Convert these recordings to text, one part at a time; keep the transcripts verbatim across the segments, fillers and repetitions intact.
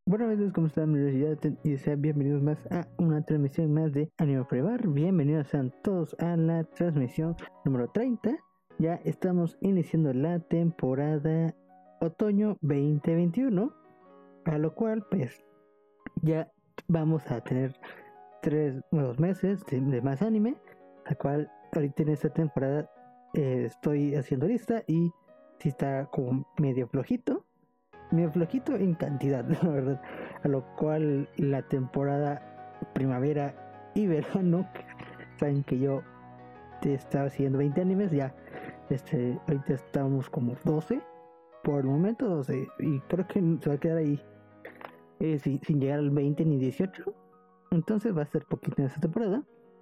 Buenas noches, ¿cómo están? Y sean bienvenidos más a una transmisión más de Anime Prevar. Bienvenidos sean todos a la transmisión número treinta. Ya estamos iniciando la temporada otoño veinte veintiuno, a lo cual pues ya vamos a tener tres nuevos meses de, de más anime, la cual ahorita en esta temporada eh, estoy haciendo lista y sí está como medio flojito. medio flojito en cantidad, la verdad, a lo cual la temporada primavera y verano, saben que yo estaba siguiendo veinte animes, ya este ahorita estamos como doce por el momento, doce, y creo que se va a quedar ahí eh, sin, sin llegar al veinte ni dieciocho, entonces va a ser poquito en esta temporada.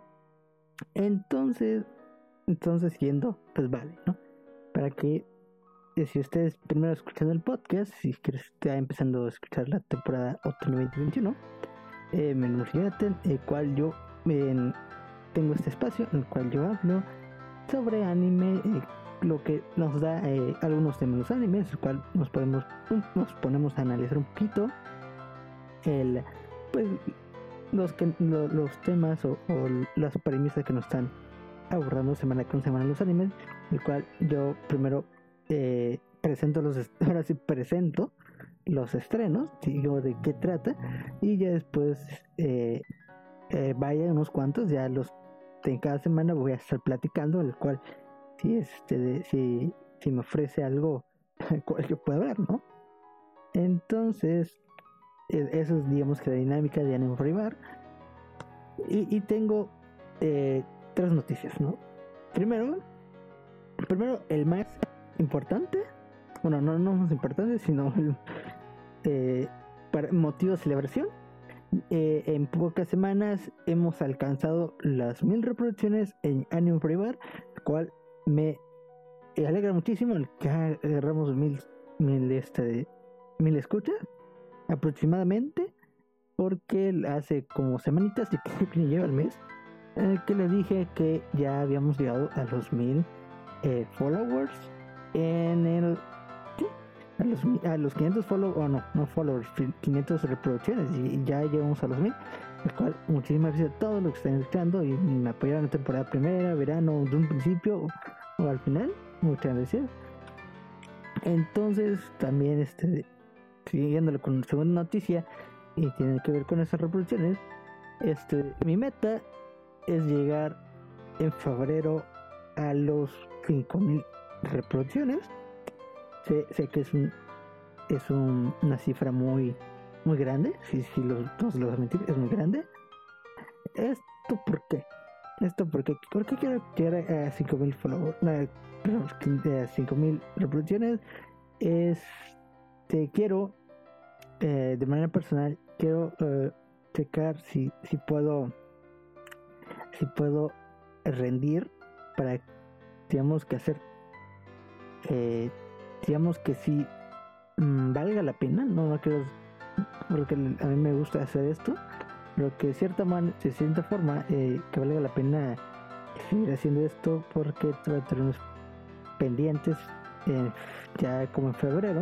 Entonces entonces siendo pues vale, ¿no? Para que si ustedes primero escuchando el podcast, si está empezando a escuchar la temporada otoño veinte veintiuno, eh, me Yaten, el cual yo eh, tengo este espacio en el cual yo hablo sobre anime, eh, lo que nos da eh, algunos temas de los animes, el cual nos podemos nos ponemos a analizar un poquito el pues los que lo, los temas o, o las premisas que nos están abordando semana con semana los animes, el cual yo primero Eh, presento los est- ahora sí presento los estrenos, digo de qué trata, y ya después eh, eh, vaya unos cuantos, ya los en cada semana voy a estar platicando, el cual si este de, si, si me ofrece algo cual yo pueda ver, ¿no? Entonces eh, eso es, digamos, que la dinámica de Anime Rivar. y, y tengo eh, tres noticias, ¿no? Primero primero el más importante, bueno, no, no más importante, sino eh, para motivo de celebración. Eh, en pocas semanas hemos alcanzado las mil reproducciones en Anime Forever, lo cual me alegra muchísimo el que agarramos mil, mil, este, mil escuchas aproximadamente, porque hace como semanitas y que lleva el mes eh, que le dije que ya habíamos llegado a los mil eh, followers en el ¿sí? a los a los quinientos followers, o oh, no, no followers, quinientas reproducciones, y ya llegamos a los mil, el cual muchísimas gracias a todos los que están escuchando y me apoyaron en la temporada primera, verano, de un principio o, o al final. Muchas gracias. Entonces también este siguiéndolo con la segunda noticia y tiene que ver con esas reproducciones, este mi meta es llegar en febrero a los cinco mil reproducciones. Sé, sé que es un es un, una cifra muy muy grande, si, si los dos lo van a mentir, es muy grande. ¿Esto por qué? Esto porque ¿por qué quiero llegar a cinco mil followers? No, a cinco mil reproducciones. Es te quiero eh, de manera personal quiero eh, checar si si puedo si puedo rendir para, digamos, que hacer eh, digamos que si mmm, valga la pena, no, no quiero, porque a mí me gusta hacer esto, pero que de cierta manera, de cierta forma eh, que valga la pena seguir haciendo esto, porque tenemos pendientes eh, ya como en febrero.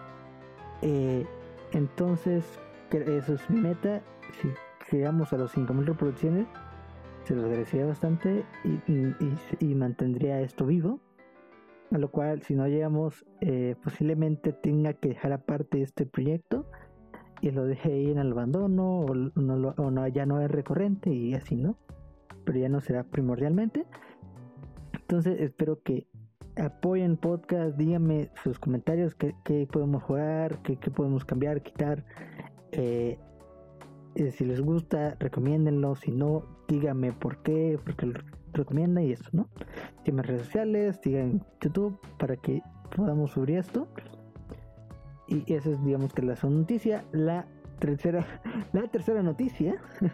Eh, entonces eso es mi meta. Si llegamos a los cinco mil reproducciones, se los agradecería bastante y, y, y, y mantendría esto vivo. A lo cual, si no llegamos, eh, posiblemente tenga que dejar aparte este proyecto y lo deje ahí en el abandono, o no, lo, o no ya no es recurrente y así, ¿no? Pero ya no será primordialmente. Entonces espero que apoyen el podcast, díganme sus comentarios, qué, qué podemos jugar, qué, qué podemos cambiar, quitar. Eh, eh, si les gusta, recomiéndenlo. Si no, díganme por qué, porque lo recomienda y eso, ¿no? Sigan redes sociales, sigan YouTube para que podamos subir esto. Y eso es, digamos, que la segunda noticia. La tercera, la tercera noticia,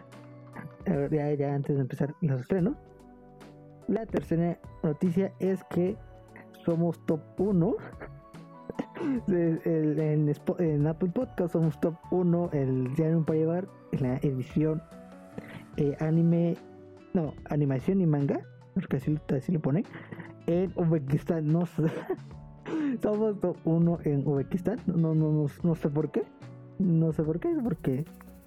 ya, ya antes de empezar los estrenos, la tercera noticia es que somos top uno en, en, en Apple Podcast. Somos top uno el Diario para llevar en la edición eh, anime, no, animación y manga, porque así, así lo pone, en Uzbekistán. No sé. Somos top uno en Uzbekistán, no, no, no, no sé por qué. No sé por qué, porque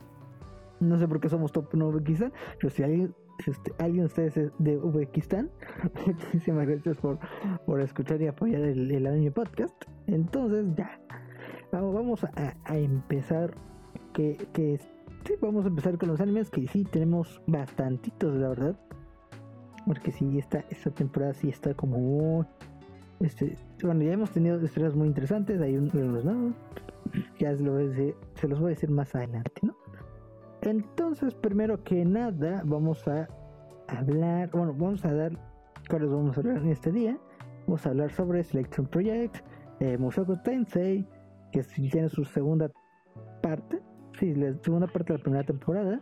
no sé por qué somos top en Uzbekistán, pero si alguien, si usted, alguien de ustedes es de Uzbekistán, muchísimas gracias por, por escuchar y apoyar el, el anime podcast. Entonces ya, vamos, vamos a, a empezar, que, que sí, vamos a empezar con los animes, que sí tenemos bastantitos, la verdad. Porque sí, esta, esta temporada sí está como... Este, bueno, ya hemos tenido historias muy interesantes, hay unos nuevos, ya se, lo voy a decir, se los voy a decir más adelante, ¿no? Entonces, primero que nada, vamos a hablar, bueno, vamos a dar, cuáles vamos a hablar en este día. Vamos a hablar sobre Selection Project, eh, Mushoku Tensei, que tiene su segunda parte, sí, la segunda parte de la primera temporada.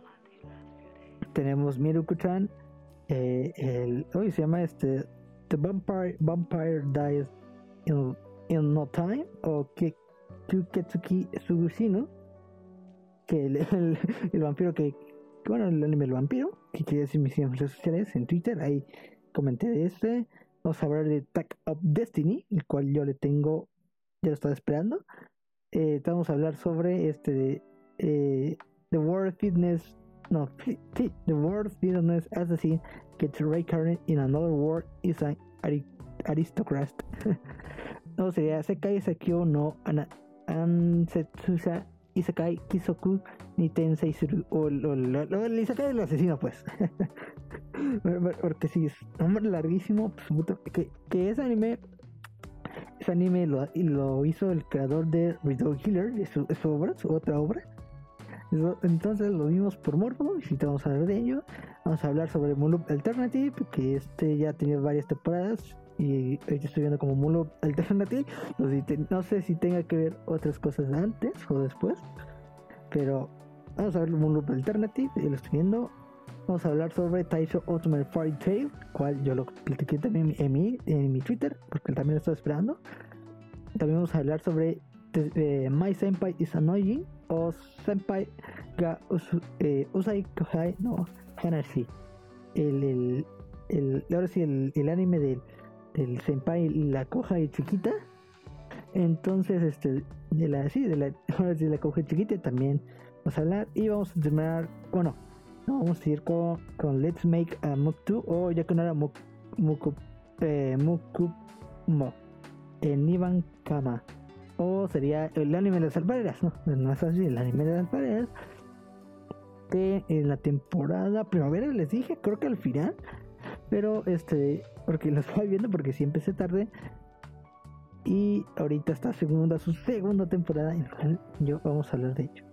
Tenemos Miruku-chan, eh, el, hoy se llama este, The Vampire, Vampire Dies in, in No Time, o Kyuketsuki Sugushino, que el, el, el vampiro que, bueno, el anime del vampiro, que quería decir mis redes sociales, en Twitter, ahí comenté de este. Vamos a hablar de Tag of Destiny, el cual yo le tengo, ya lo estaba esperando. Eh, vamos a hablar sobre este de eh, The World Fitness, no, sí, The World Fitness Assassin gets reincarnated in another world is an ari- aristocrat. No, sería Sekai Sakyo no ana, Ansetsusa Isekai Kisoku ni Tensei Suru, o el Isekai del asesino, pues. Porque si es un nombre larguísimo, pues, que, que ese anime ese anime lo, lo hizo el creador de Riddle Killer, es su, es su obra, su otra obra. Entonces lo vimos por morbo, y si te vamos a hablar de ello. Vamos a hablar sobre Moon Loop Alternative, que este ya ha tenido varias temporadas y ahorita estoy viendo como Moon Loop Alternative. No sé, si te, no sé si tenga que ver otras cosas antes o después, pero vamos a ver Moon Loop Alternative y lo estoy viendo. Vamos a hablar sobre Taisho Ultimate Fairy Tail, cual yo lo platiqué también en mi, en mi Twitter, porque también lo estoy esperando. También vamos a hablar sobre eh, My Senpai is Annoying, o Senpai ga usu, eh, Usai Kohai no Hanashi. El, el, el, ahora sí, el, el anime del, del Senpai, la Kohai chiquita. Entonces, este, de la, sí, de la, ahora sí, de la Kohai chiquita también vamos a hablar. Y vamos a terminar, bueno, no, vamos a ir con, con Let's Make a Mock two, o ya que no era Moku eh, Mokumo en Niban Kama, o sería el anime de las alfareras, no, no es así, el anime de las alfareras, que en la temporada primavera les dije, creo que al final, pero este, porque lo estoy viendo porque sí empecé tarde, y ahorita está segunda, su segunda temporada, en la cual yo vamos a hablar de ello.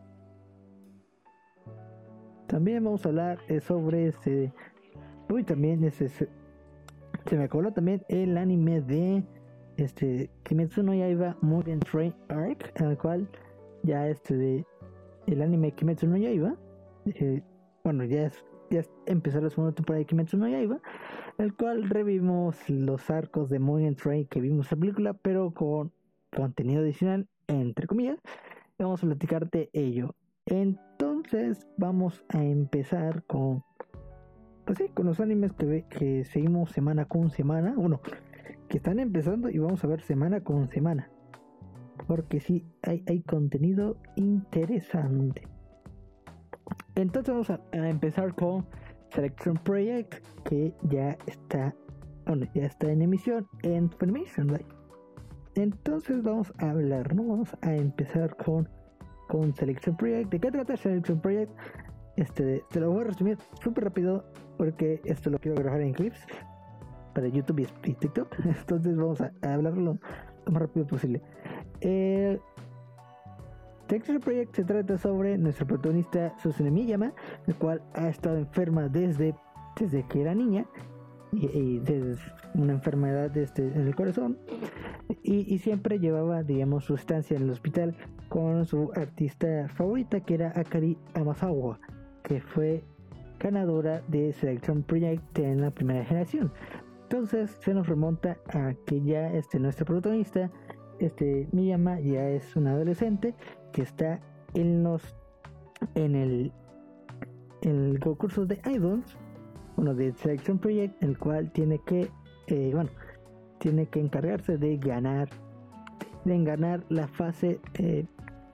También vamos a hablar eh, sobre este, uy, también ese, se, se me coló también el anime de este Kimetsu no Yaiba Mugen Train Arc, en el cual ya este de el anime Kimetsu no Yaiba, eh, bueno, ya es ya empezó la segunda temporada de Kimetsu no Yaiba, el cual revivimos los arcos de Mugen Train que vimos en la película, pero con contenido adicional, entre comillas. Vamos a platicar de ello. Entonces vamos a empezar con, pues sí, con los animes que, que seguimos semana con semana, bueno, que están empezando, y vamos a ver semana con semana, porque sí, hay, hay contenido interesante. Entonces vamos a, a empezar con Selection Project, que ya está, bueno, ya está en emisión en Funimation, ¿right? Entonces vamos a hablar, ¿no? Vamos a empezar con con Selection Project. ¿De qué trata Selection Project? Este, te lo voy a resumir súper rápido, porque esto lo quiero grabar en clips para YouTube y TikTok. Entonces vamos a, a hablarlo lo más rápido posible. Eh, Selection Project se trata sobre nuestra protagonista Suzune Miyama, la cual ha estado enferma desde, desde que era niña, y, y desde una enfermedad este, en el corazón, y, y siempre llevaba, digamos, su estancia en el hospital con su artista favorita, que era Akari Amasawa, que fue ganadora de Selection Project en la primera generación. Entonces se nos remonta a que ya este, nuestra protagonista, este, Miyama, ya es una adolescente que está en los en el en el concurso de idols, uno de Selection Project, el cual tiene que eh, bueno tiene que encargarse de ganar de ganar la fase eh,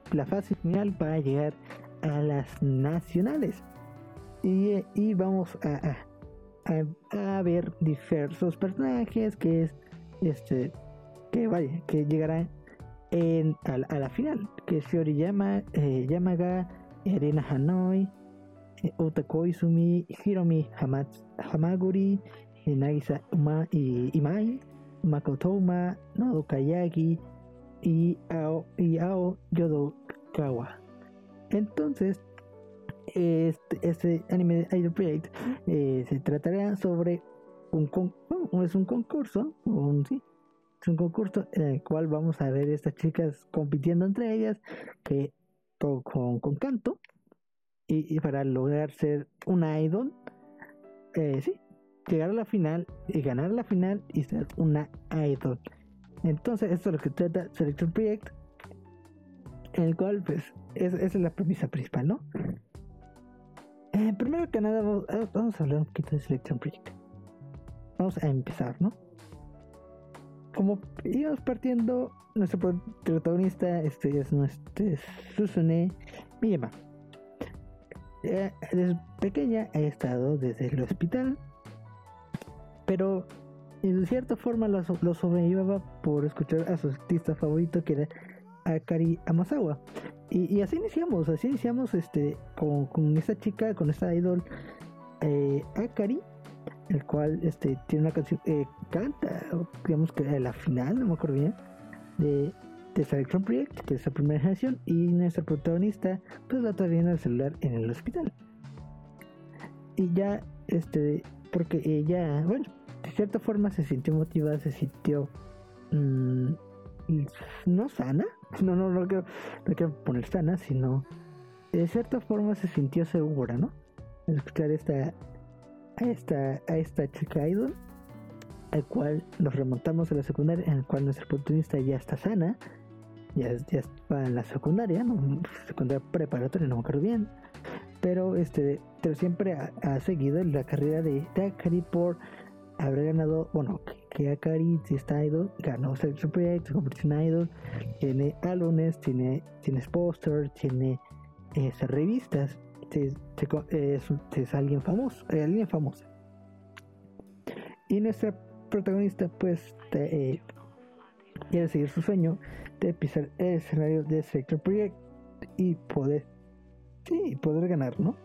la fase final para llegar a las nacionales. Y, y vamos a, a, a, a ver diversos personajes que es este que vaya que llegarán en, a, a la final, que es Shioriyama, eh, Yamaga, Arena Hanoi, eh, Otako Izumi, Hiromi Hamatsu, Hamaguri, eh, Nagisa Uma, y Imai, Makoto Uma, Nodoka Yagi y Ao, y Ao Yodokawa. Entonces, este, este anime Idol Project eh, se tratará sobre un, con, no, es un concurso, un, sí, es un concurso en el cual vamos a ver estas chicas compitiendo entre ellas, que con, con, con canto, y, y para lograr ser una idol, eh, sí, llegar a la final y ganar la final y ser una idol. Entonces, esto es lo que trata Selection Project, en el cual, pues, es, esa es la premisa principal, ¿no? Eh, primero que nada, vamos, vamos a hablar un poquito de Selection Project. Vamos a empezar, ¿no? Como íbamos partiendo, nuestro protagonista este es nuestro Suzune Miyama. Eh, desde pequeña ha estado desde el hospital, pero de cierta forma lo, lo sobrellevaba por escuchar a su artista favorito, que era Akari Amasawa. Y, y así iniciamos, así iniciamos este con, con esta chica, con esta idol eh, Akari, el cual este tiene una canción, eh, canta, digamos que a la final, no me acuerdo bien, de, de Selection Project, que es la primera generación, y nuestra protagonista pues la está viendo el celular en el hospital. Y ya, este, porque ella, bueno, de cierta forma se sintió motivada, se sintió mmm, no sana, no, no, no quiero, no quiero poner sana, sino de cierta forma se sintió segura, ¿no? Al escuchar esta a esta, a esta chica idol, al cual nos remontamos a la secundaria, en el cual nuestra protagonista ya está sana, ya, ya está en la secundaria, ¿no? Secundaria preparatoria, no me acuerdo bien, pero este pero siempre ha, ha seguido la carrera de, de Akari por haber ganado, bueno, que, que Akari, si está idol, ganó Selection Project, se convirtió en idol, tiene álbumes, tiene, tiene póster, tiene eh, revistas. Se, se, es, es alguien famoso, eh, alguien famosa. Y nuestra protagonista, pues, te, eh, quiere seguir su sueño de pisar el escenario de Selection Project y poder, sí, poder ganar, ¿no?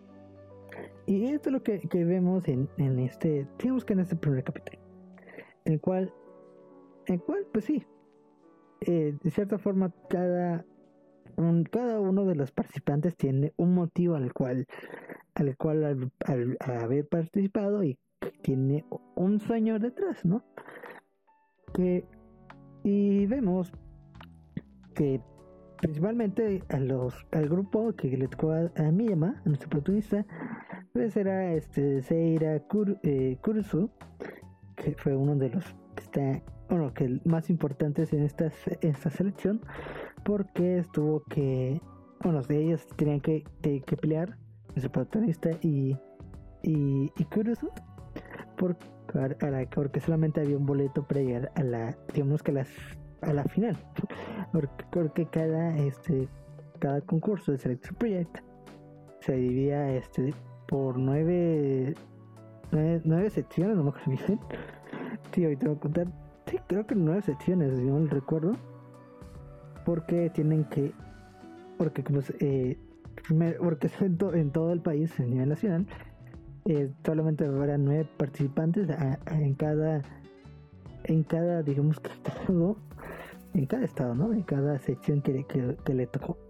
Y esto es lo que, que vemos en, en este, digamos que en este primer capítulo, en el cual, en el cual, pues sí, eh, de cierta forma cada Un, cada uno de los participantes tiene un motivo al cual al cual al, al, al haber participado, y tiene un sueño detrás, ¿no? Que y vemos que principalmente a los al grupo que le tocó a, a Miyama, a nuestro protagonista, pues era este Seira Kur, eh, Kurusu, que fue uno de los que está bueno, que más importantes en esta, esta selección, porque estuvo que, bueno, de ellos tenían que, que, que pelear, nuestro protagonista y, y, y Kurusu, por, para, porque solamente había un boleto para llegar a la, digamos que a, las, a la final, porque, porque cada, este, cada concurso de Selection Project se dividía este, por nueve, nueve, nueve secciones, no me acuerdo bien. Sí, ahorita voy a contar. Sí, creo que nueve secciones, si no recuerdo. Porque tienen que. Porque como eh, porque en, to, en todo el país, a nivel nacional, eh, solamente habrá nueve participantes a, a, en cada. En cada, digamos que estado. En cada estado, ¿no? En cada sección que, que, que le tocó.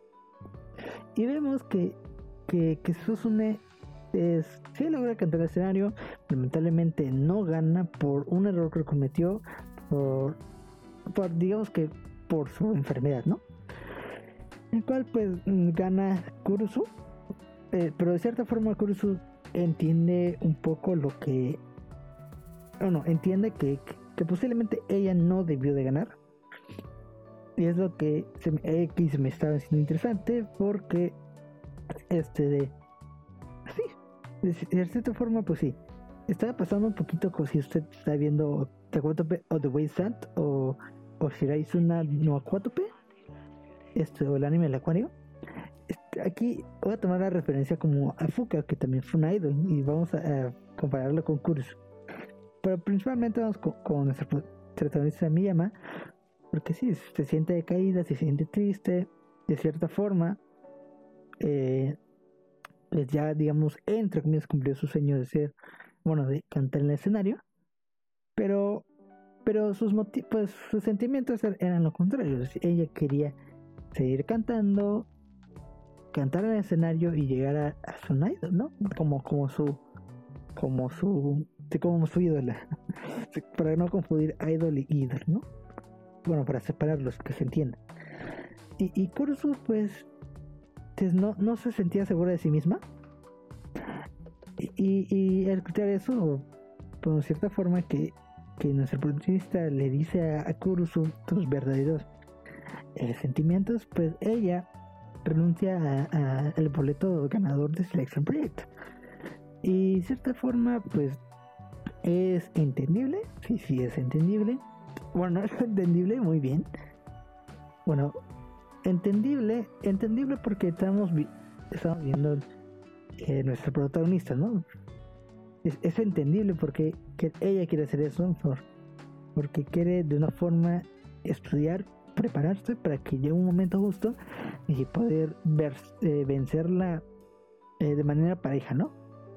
Y vemos que. Que, que Suzune es, sí logra cantar el escenario, lamentablemente no gana por un error que cometió, por, por digamos que por su enfermedad, ¿no? El cual pues gana Kurusu, eh, pero de cierta forma Kurusu entiende un poco lo que, bueno, entiende que, que, que posiblemente ella no debió de ganar, y es lo que se me, X me estaba haciendo interesante, porque este de sí, de cierta forma, pues sí, estaba pasando un poquito como si usted está viendo Takuatope o The Wasteland o, o Shiraizuna no Aquatope. esto, el anime El Acuario. Este, aquí voy a tomar la referencia como a Fuka, que también fue una idol, y vamos a, a compararlo con Kurusu. Pero principalmente vamos con, con nuestra protagonista Miyama, porque sí, se siente decaída, se siente triste, de cierta forma, eh, pues ya, digamos, entre comillas, cumplió su sueño de ser, bueno, de cantar en el escenario, pero, pero sus motivos, pues sus sentimientos er- eran lo contrario. Ella quería seguir cantando, cantar en el escenario y llegar a, a su idol, ¿no? Como, como su, como su, sí, como su ídola, para no confundir idol y ídol, ¿no? Bueno, para separarlos, que se entienda. Y, y Kurusu, pues, pues no, no se sentía segura de sí misma. Y, y, y al escuchar eso, por pues, cierta forma que, que nuestro protagonista le dice a, a Kurusu sus verdaderos eh, sentimientos, pues ella renuncia al boleto ganador de Selection Project. Y de cierta forma, pues es entendible, sí, sí es entendible. Bueno, no es entendible, muy bien. Bueno, entendible, entendible porque estamos, vi estamos viendo eh, nuestra protagonista, ¿no? Es, es entendible porque que ella quiere hacer eso, por, porque quiere de una forma estudiar, prepararse para que llegue un momento justo y poder ver, eh, vencerla eh, de manera pareja, ¿no?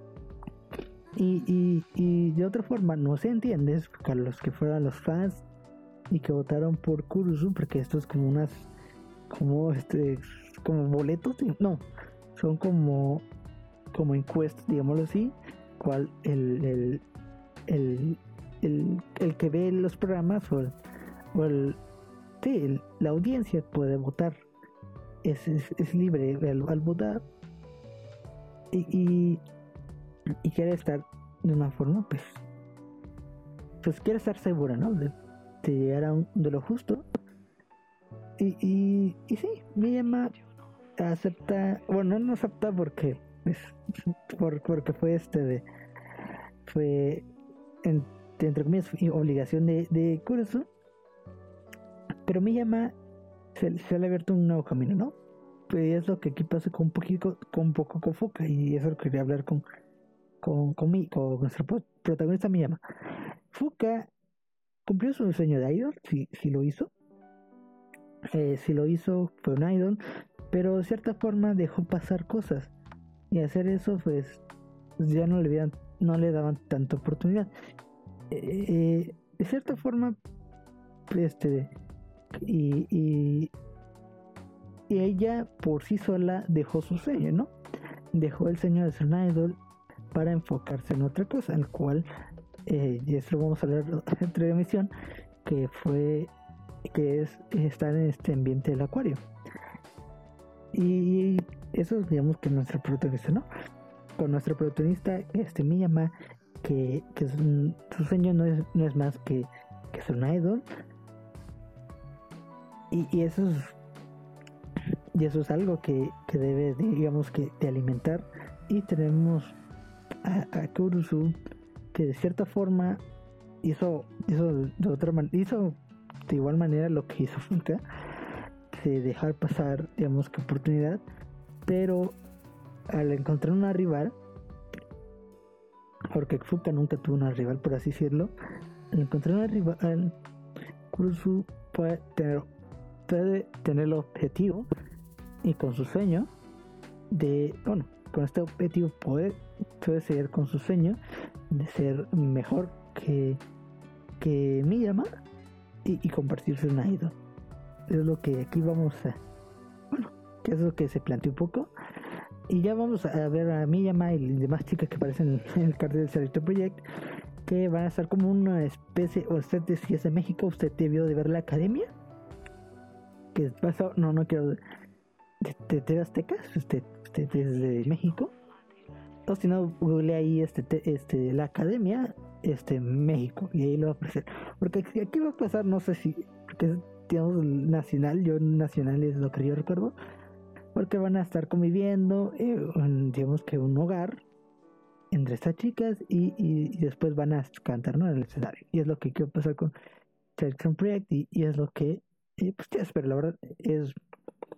Y, y, y de otra forma no se entiende a los que fueran los fans y que votaron por Kurusu, porque esto es como unas como este como boletos, no, son como como encuestas, digámoslo así, cual el el, el, el, el que ve los programas o el, o el, sí, el la audiencia puede votar, es, es, es libre al, al votar y, y y quiere estar de una forma, pues pues quiere estar segura, ¿no? De, de llegar a un, de lo justo. Y, y, y sí, Miyama acepta, bueno, no acepta porque pues, por, porque fue este de fue en, entre comillas obligación de, de Kurusu, pero Miyama se, se le ha abierto un nuevo camino, ¿no? Pues es lo que aquí pasa con un poquito, con un poco con Fuka, y eso lo quería hablar con con, con, mi, con nuestro protagonista Miyama. Fuka cumplió su sueño de idol, si, si lo hizo. Eh, si lo hizo, fue un idol, pero de cierta forma dejó pasar cosas. Y hacer eso, pues, ya no le, habían, no le daban tanta oportunidad. Eh, eh, de cierta forma, este, y, y, y ella por sí sola dejó su sueño, ¿no? Dejó el sueño de ser un idol para enfocarse en otra cosa, el cual eh, y eso lo vamos a hablar entre emisión, que fue que es estar en este ambiente del acuario. Y eso es, digamos, que nuestro protagonista, ¿no? Con nuestro protagonista, este Miyama, que, que es un, su sueño no es, no es más que, que ser un idol. Y, y eso es y eso es algo que, que debe, digamos, que de alimentar. Y tenemos a, a Kurusu, que de cierta forma hizo, hizo de otra manera, hizo de igual manera lo que hizo Fuka, de dejar pasar, digamos, que oportunidad, pero al encontrar una rival, porque Fuka nunca tuvo una rival, por así decirlo, al encontrar una rival, Kurusu puede tener, puede tener el objetivo y con su sueño de, bueno, con este objetivo puede, puede seguir con su sueño de ser mejor que, que Miyama y, y convertirse en un idol. Es lo que aquí vamos a, bueno, que es lo que se planteó un poco. Y ya vamos a ver a Miyama y demás chicas que aparecen en el cartel del Selection Project, que van a estar como una especie, o usted, si es de México, usted debió de ver La Academia, que pasa, no, no quiero, de, de, de Aztecas, usted, usted es de México, o si no, google ahí este, este, La Academia, este, México, y ahí lo va a aparecer, porque aquí va a pasar, no sé si, porque digamos nacional, yo nacional es lo que yo recuerdo, porque van a estar conviviendo, eh, en, digamos que un hogar entre estas chicas y, y, y después van a cantar, ¿no?, en el escenario, y es lo que quiero pasar con Selection Project, y, y es lo que eh, pues ya espero, la verdad es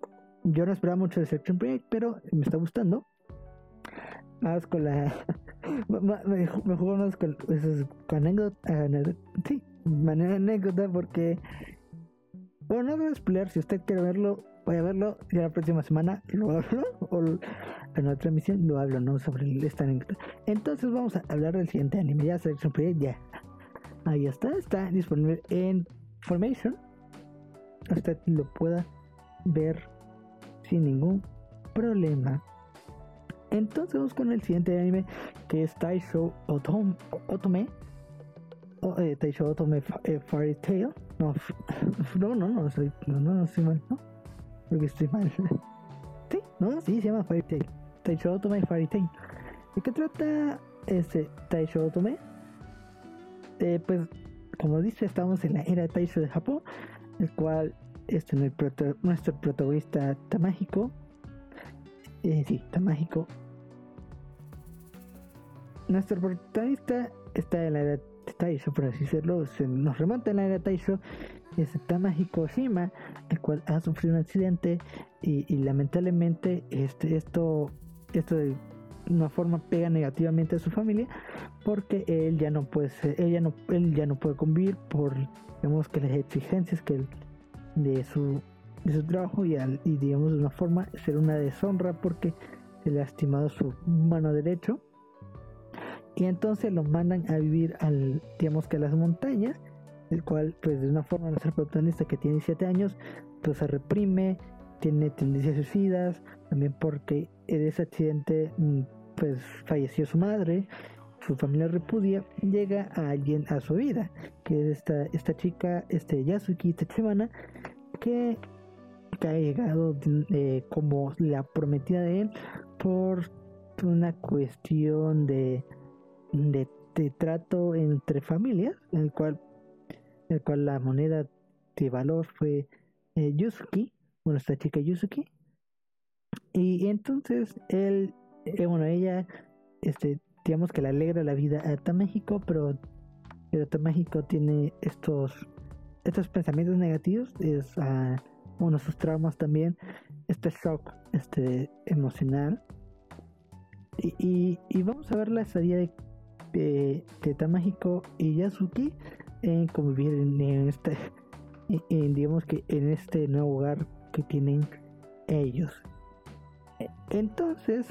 yo no esperaba mucho de Section Project, pero me está gustando. Más con la... me, me jugó más con, esos, con anécdota, anécdota, sí, manera anécdota porque... Bueno, no voy a spoiler, si usted quiere verlo, voy a verlo, y la próxima semana lo hablo, o en otra emisión lo hablo, ¿no? Sobre esta anécdota. Entonces vamos a hablar del siguiente anime, ya Section Project, ya. Ahí está, está disponible en Formation. Usted lo pueda ver sin ningún problema. Entonces vamos con el siguiente anime, que es Taisho Otome, Otome o, eh, Taisho Otome eh, Fairy Tail. No, no, no, no, soy, no, no, no estoy mal, ¿no? Porque estoy mal. Sí, no, sí, se llama Fairy Tail. Taisho Otome Fairy Tail. ¿De qué trata este Taisho Otome? Eh, pues, como dice, estamos en la era de Taisho de Japón, el cual este, el proto, nuestro protagonista Tamahiko, eh, sí, Tamahiko, nuestro protagonista está en la era de Taisho, por así decirlo, se nos remonta en la era de Taisho, es Tamahiko Shima, el cual ha sufrido un accidente y, y lamentablemente este, esto, esto de una forma pega negativamente a su familia, porque él ya no puede ser, él ya no, él ya no puede convivir por, digamos, que las exigencias que él, de su de su trabajo y, al, y digamos de una forma ser una deshonra porque se le ha lastimado su mano derecho, y entonces lo mandan a vivir al, digamos que a las montañas, el cual pues de una forma nuestro protagonista que tiene siete años pues se reprime, tiene tendencias suicidas, también porque en ese accidente pues falleció su madre, su familia repudia, llega a alguien a su vida, que es esta, esta chica, este Yasuki Tachibana, que, que ha llegado eh, como la prometida de él por una cuestión de, de, de trato entre familias, en el cual, el cual la moneda de valor fue eh, Yusuki, bueno, esta chica Yusuki, y, y entonces él, eh, bueno, ella, este, digamos que le alegra la vida a Tamahiko, pero el Tamahiko tiene estos estos pensamientos negativos, es uh, uno de sus traumas también, este shock este emocional, y, y, y vamos a ver la estadía de, de, de Tamahiko y Yasuki en convivir en, en este en, en, digamos que en este nuevo hogar que tienen ellos. Entonces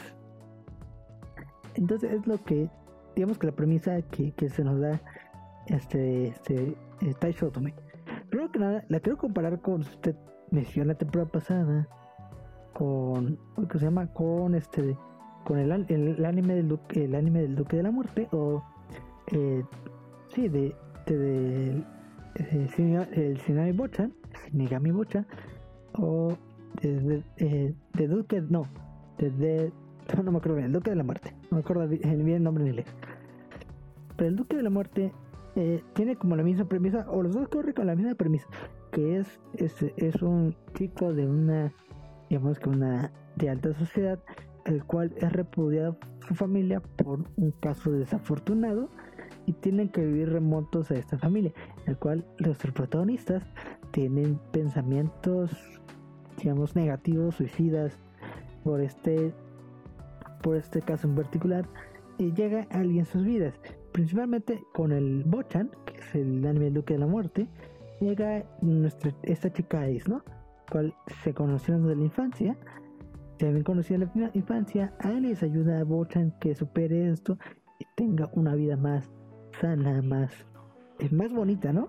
entonces es lo que, digamos que la premisa que, que se nos da este este eh, Taisho Otome. Primero que nada, la quiero comparar con, usted mencionó la temporada pasada, con, ¿qué se llama? Con este, con el, el, el anime del Duque, el anime del Duque de la Muerte, o, eh, sí, de, de, de, de el Shinigami Bochan, Shinigami Bochan, o de, de, eh, de Duque, no, de, de, no, no me acuerdo bien, el Duque de la Muerte, no me acuerdo bien el nombre en inglés, pero el Duque de la Muerte Eh, tiene como la misma premisa, o los dos corren con la misma premisa, que es, es, es un chico de una, digamos que una de alta sociedad, el cual es repudiado por su familia por un caso desafortunado y tienen que vivir remotos a esta familia, el cual los protagonistas tienen pensamientos, digamos, negativos, suicidas por este por este caso en particular, y llega alguien en sus vidas. Principalmente con el Bochan, que es el anime del Duque de la Muerte, llega nuestra, esta chica Ace, ¿no? Cual se conocieron desde la infancia, se habían conocido en la infancia. Alice ayuda a Bochan que supere esto y tenga una vida más sana, más, más bonita, ¿no?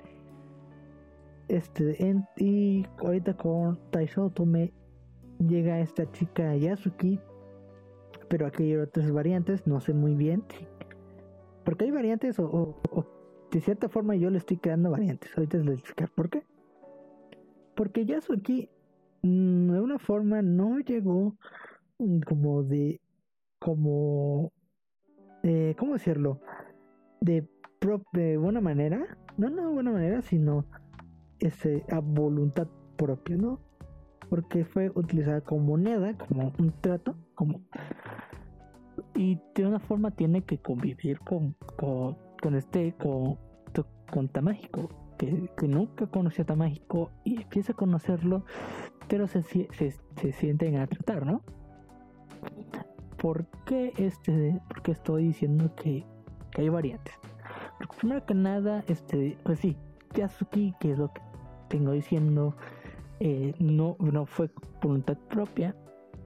Este, en, y ahorita con Taisho Otome llega esta chica Yasuki, pero aquí hay otras variantes, no sé muy bien. Porque hay variantes, o, o, o de cierta forma yo le estoy creando variantes. Ahorita les voy a explicar por qué. Porque Yasuki mmm, de una forma no llegó mmm, como de, como, eh, ¿cómo decirlo? De, pro, de buena manera, no no de buena manera, sino ese, a voluntad propia, ¿no? Porque fue utilizada como moneda, como un trato, como... y de una forma tiene que convivir con, con, con este con, con Tamahiko, que, que nunca conoció a Tamahiko y empieza a conocerlo pero se, se, se sienten a tratar, ¿no? ¿Por qué, este, por qué estoy diciendo que, que hay variantes? Porque primero que nada, este, pues sí, Yasuki, que es lo que tengo diciendo, eh, no, no fue voluntad propia.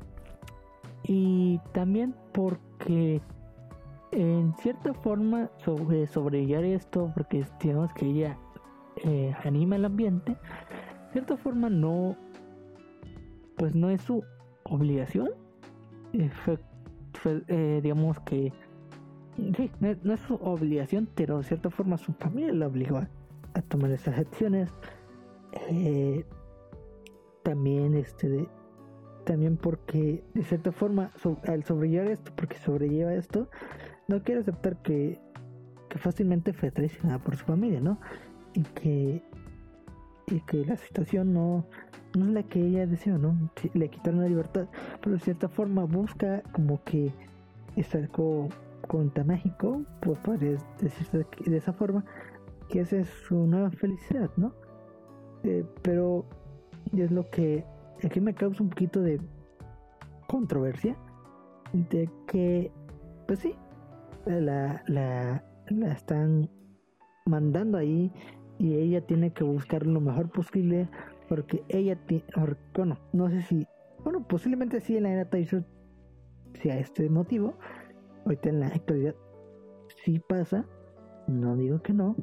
Y también porque en cierta forma sobre, sobrellevar esto, porque digamos que ella eh, anima el ambiente, de cierta forma no, pues no es su obligación, eh, fue, fue eh, digamos que sí, no, no es su obligación, pero de cierta forma su familia la obligó a, a tomar esas acciones. Eh, también este de, también porque de cierta forma so, al sobrellevar esto, porque sobrelleva esto, no quiere aceptar que, que fácilmente fue traicionada por su familia, ¿no? Y que y que la situación no, no es la que ella deseó, ¿no? Le quitaron la libertad, pero de cierta forma busca como que es algo contra mágico, pues podría decirse de esa forma, que esa es su nueva felicidad, ¿no? Eh, pero es lo que aquí me causa un poquito de controversia, de que, pues sí, la, la, la están mandando ahí y ella tiene que buscar lo mejor posible, porque ella tiene, bueno, no sé si, bueno, posiblemente sí en la era Taisho sea este motivo. Ahorita en la actualidad sí pasa, no digo que no,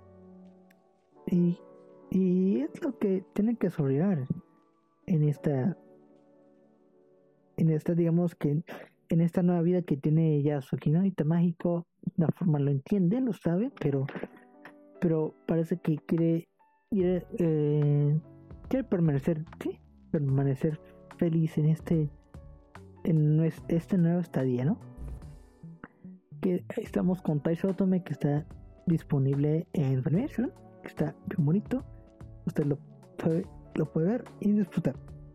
y, y es lo que tienen que sobrellevar en esta, en esta, digamos que en esta nueva vida que tiene Yasuki, ¿no? Ahorita mágico, la forma lo entiende, lo sabe, pero, pero parece que quiere, quiere, eh, quiere permanecer, sí, permanecer feliz en este, en este nuevo estadía, ¿no? Que estamos con Taisho Otome, que está disponible en Funimation, que está bien bonito, usted lo puede, lo puede ver y disfrutar.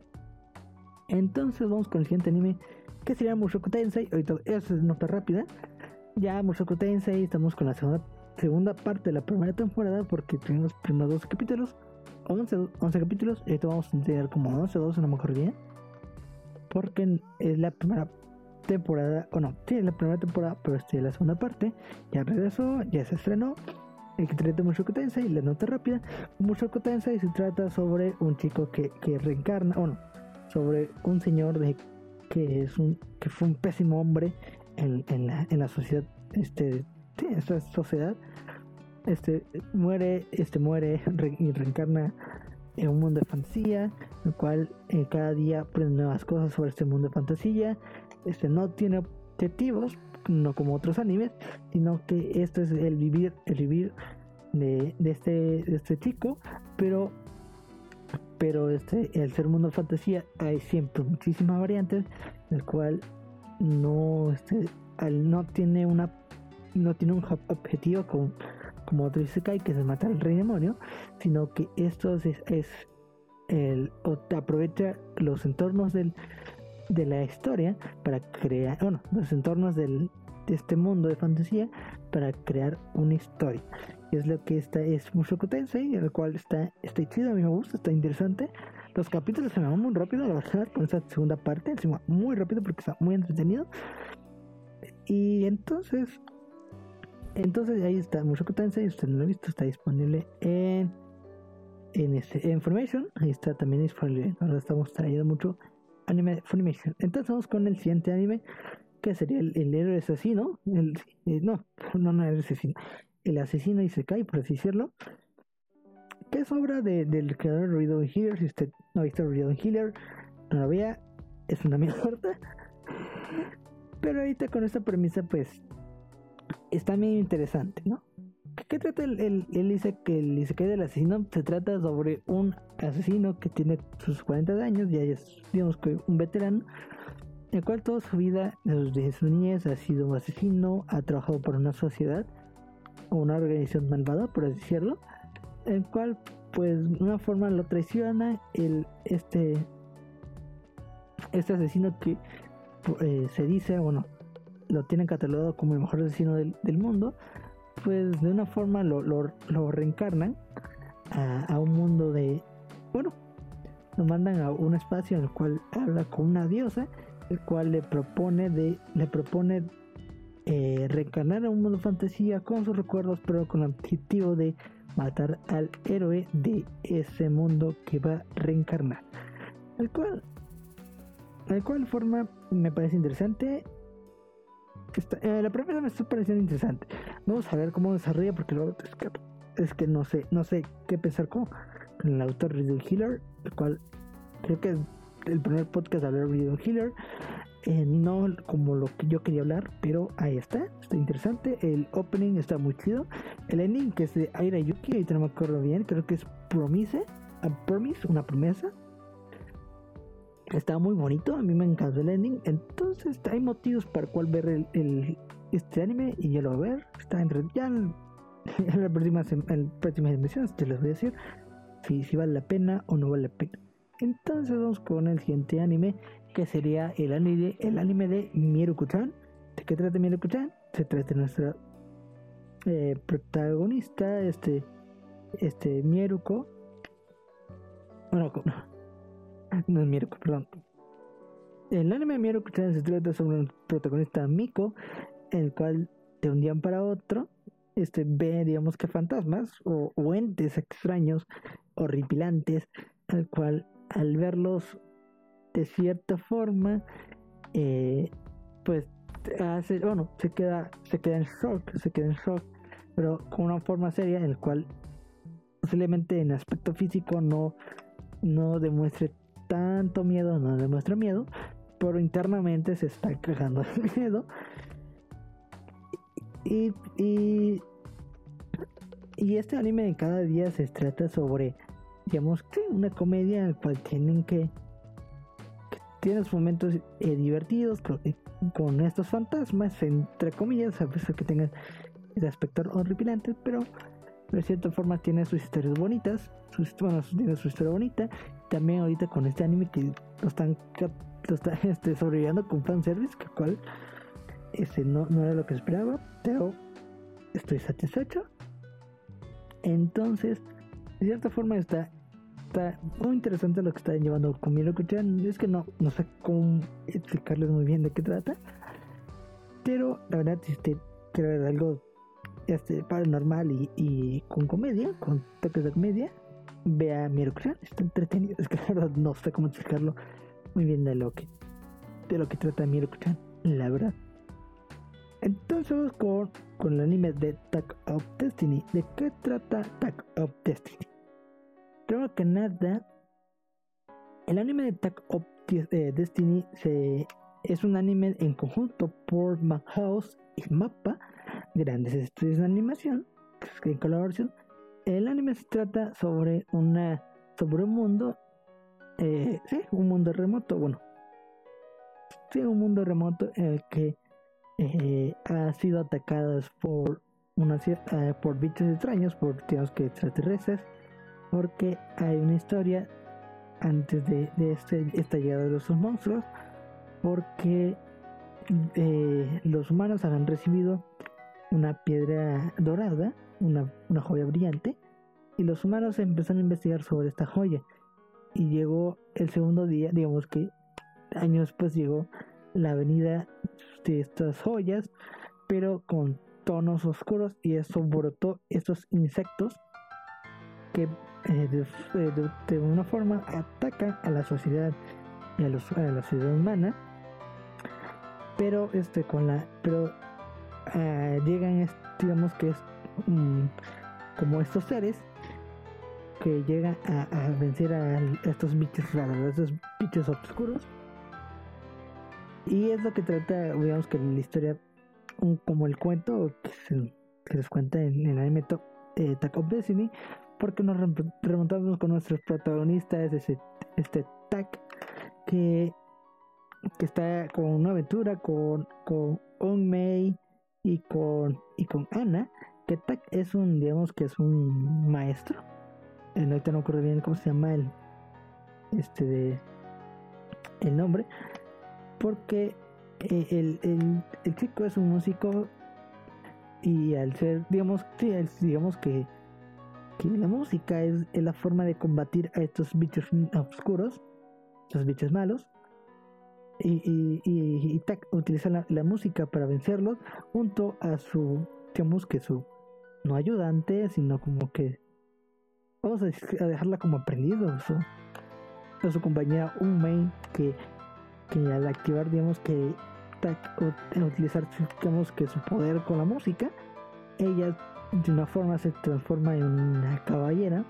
Entonces vamos con el siguiente anime, que sería Mushoku Tensei. Ahorita esa es nota rápida. Ya Mushoku Tensei, estamos con la segunda, segunda parte de la primera temporada, porque tuvimos los primeros doce capítulos, once, once capítulos, y ahorita vamos a tener como once, doce, no me acuerdo bien, porque es la primera temporada, o no, sí, es la primera temporada, pero este es la segunda parte. Ya regresó, ya se estrenó. El que trata de Mushoku Tensei, la nota rápida. Mushoku Tensei se trata sobre un chico que, que reencarna, o no, sobre un señor de que es un que fue un pésimo hombre en, en la en la sociedad, este, sí, esta sociedad, este muere, este muere re, y reencarna en un mundo de fantasía, en el cual eh, cada día aprende nuevas cosas sobre este mundo de fantasía. Este no tiene objetivos, no como otros animes, sino que esto es el vivir, el vivir de, de este, de este chico, pero pero este, el ser mundo de fantasía hay siempre muchísimas variantes, en el cual no, este, al, no tiene una, no tiene un objetivo como, como otro Isekai, que es matar al rey demonio, sino que esto es, es el, aprovecha los entornos del, de la historia para crear, bueno, los entornos del, de este mundo de fantasía para crear una historia. Es lo que está es Mushoku Tensei, el cual está, está chido, a mí me gusta, está interesante. Los capítulos se me van muy rápido, la verdad, con esa segunda parte, se me va muy rápido porque está muy entretenido. Y entonces, entonces ahí está Mushoku Tensei, usted no lo ha visto, está disponible en en este en Funimation, ahí está también disponible. Ahora estamos trayendo mucho anime de Funimation. Entonces vamos con el siguiente anime, que sería el, el héroe asesino, el, eh, no, no, no el asesino, el asesino Isekai, por así decirlo, que es obra de, del creador Rhythm Healer. Si usted no ha visto Rhythm Healer, no lo vea, es una mierda. Pero ahorita con esta premisa, pues, está bien interesante, ¿no? ¿Qué, qué trata el, el, el, Isekai, el Isekai del asesino? Se trata sobre un asesino que tiene sus cuarenta años, ya es, digamos que un veterano, el cual toda su vida, desde su niñez, ha sido un asesino, ha trabajado por una sociedad o una organización malvada, por así decirlo, el cual, pues, de una forma lo traiciona el, este, este asesino que eh, se dice, bueno, lo tienen catalogado como el mejor asesino del, del mundo, pues de una forma lo, lo, lo reencarnan a, a un mundo de, bueno, lo mandan a un espacio en el cual habla con una diosa, el cual le propone de le propone eh, reencarnar en un mundo de fantasía con sus recuerdos, pero con el objetivo de matar al héroe de ese mundo que va a reencarnar, el cual el cual forma me parece interesante. Está, eh, la primera me está pareciendo interesante. Vamos a ver cómo desarrolla, porque luego es que, es que no sé no sé qué pensar con, con el autor Riddle Healer, el cual creo que es el primer podcast de hablar de Riddle Healer, eh, no como lo que yo quería hablar, pero ahí está, está interesante. El opening está muy chido. El ending, que es de Aira Yuki, ahorita no me acuerdo bien, creo que es Promise, a Promise, una promesa. Está muy bonito, a mí me encantó el ending. Entonces hay motivos para cual ver el, el este anime, y yo lo voy a ver. Está entre ya en, en las próximas en próximas emisiones te les voy a decir si, si vale la pena o no vale la pena. Entonces vamos con el siguiente anime, que sería el anime, el anime de Miruko-chan. ¿De qué trata Miruko-chan? Se trata de nuestra eh, protagonista, este este Miruko. Bueno, no es Miruko, perdón. El anime de Miruko-chan se trata sobre un protagonista Miko, el cual de un día para otro este ve, digamos que fantasmas o, o entes extraños, horripilantes, al cual al verlos de cierta forma eh, pues hace, bueno, se queda se queda en shock, se queda en shock, pero con una forma seria, en el cual posiblemente en aspecto físico no no demuestre tanto miedo, no demuestra miedo, pero internamente se está cagando de miedo. Y, y, y este anime de cada día se trata sobre, digamos que una comedia en la cual tienen que, que tiene sus momentos eh, divertidos con, con estos fantasmas, entre comillas, a pesar que tengan ese aspecto horripilante, pero de cierta forma tiene sus historias bonitas, sus, bueno, tiene su historia bonita. También ahorita con este anime que lo están, lo están este, sobreviviendo con fanservice, que cual este, no, no era lo que esperaba, pero estoy satisfecho. Entonces, de cierta forma está, está muy interesante lo que está llevando con Miruko-chan. Es que no, no sé cómo explicarles muy bien de qué trata, pero la verdad, si usted quiere ver algo este paranormal y, y con comedia, con toques de comedia, vea Miruko-chan, está entretenido. Es que la verdad no sé cómo explicarlo muy bien de lo que de lo que trata Miruko-chan, la verdad. Entonces vamos con, con el anime de Attack of Destiny. ¿De qué trata Attack of Destiny? Primero que nada, el anime de Attack of Destiny se, es un anime en conjunto por Madhouse y Mappa, grandes estudios de animación en colaboración. El anime se trata sobre una sobre un mundo eh, sí, un mundo remoto, bueno sí, un mundo remoto en el que eh, ha sido atacadas por una uh, por bichos extraños, por digamos que extraterrestres, porque hay una historia antes de, de este, esta llegada de los monstruos, porque eh, los humanos habían recibido una piedra dorada, una, una joya brillante, y los humanos empezaron a investigar sobre esta joya, y llegó el segundo día, digamos que años después llegó la venida de estas joyas, pero con tonos oscuros, y eso brotó estos insectos que eh, de, de, de una forma atacan a la sociedad y a, los, a la sociedad humana, pero este con la pero uh, llegan, digamos que es um, como estos seres que llegan a, a vencer a, a estos bichos raros, a estos bichos oscuros, y es lo que trata, digamos que la historia, un, como el cuento que se, que les cuenta en el anime eh, Attack of Destiny, porque nos remontamos con nuestros protagonistas, ese, este Tak, que, que está con una aventura con, con Onmei y con, y con Ana, que Tak es un, digamos que es un maestro, eh, no, no recuerdo bien cómo se llama el, este de, el nombre, porque eh, el, el, el chico es un músico, y al ser, digamos, sí, digamos que que la música es, es la forma de combatir a estos bichos oscuros, estos bichos malos, y, y, y, y tac, utiliza la, la música para vencerlos, junto a su, digamos que su, no ayudante, sino como que, vamos a, a dejarla como aprendido, su, a su compañera Unmei, que, que al activar, digamos que, tac, o, utilizar, digamos que su poder con la música, ella de una forma se transforma en una caballera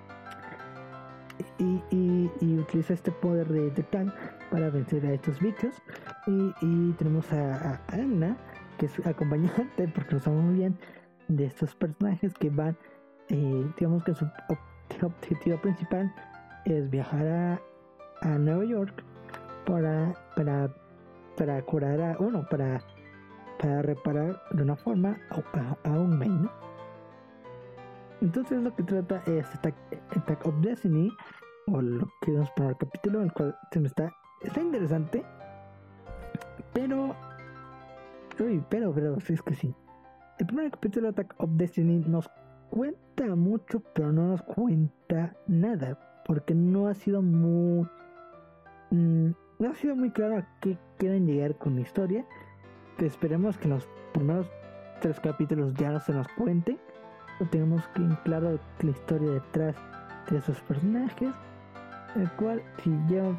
y, y, y utiliza este poder de, de Tang para vencer a estos bichos. Y, y tenemos a, a Anna, que es acompañante, porque lo sabemos muy bien, de estos personajes que van, eh, digamos que su ob- objetivo principal es viajar a, a Nueva York para, para, para curar a uno, para, para reparar de una forma a, a, a un main, ¿no? Entonces lo que trata es Attack, Attack of Destiny, o lo que vimos por el capítulo, el cual se me está, está interesante, pero, uy, pero, pero, sí, es que sí. El primer capítulo de Attack of Destiny nos cuenta mucho, pero no nos cuenta nada, porque no ha sido muy, mmm, no ha sido muy claro a qué quieren llegar con la historia. Que esperemos que en los primeros tres capítulos ya no se nos cuente, tenemos que en claro la historia detrás de esos personajes, el cual si lleva